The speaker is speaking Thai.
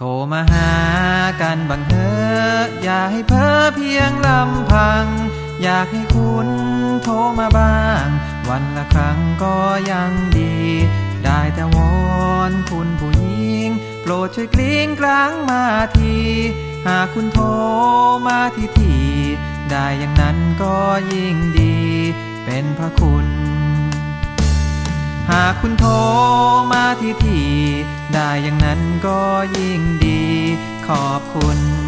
รมาหากันบังเถอะอย่าให้เพ้อเพียงลำพังอยากให้คุณโทรมาบ้างวันละครั้งก็ยังดีได้แต่วอนคุณผู้หญิงโปรดช่วยกลิ้งกลางมาทีหากคุณโทรมาทีได้อย่างนั้นก็ยิ่งดีเป็นพระคุณหากคุณโทรมาทีได้อย่างนั้นก็ยิ่งดีขอบคุณ